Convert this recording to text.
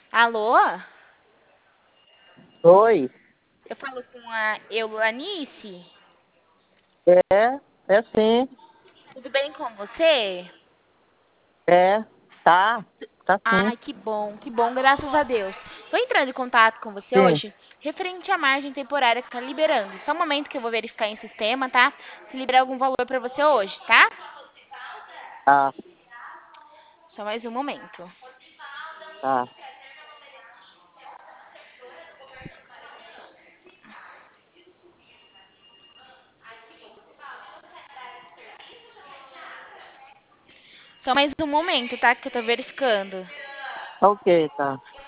Alô? Oi, Eu falo com a Eulanice. é sim, Tudo bem com você? é, tá sim, Ai, que bom, graças a Deus. Tô entrando em contato com você sim, hoje, referente à margem temporária que tá liberando. Só um momento que eu vou verificar em sistema, tá? Se liberar algum valor pra você hoje, tá? tá, Só mais um momento. tá, Só mais um momento, tá? Que eu tô verificando. ok, tá.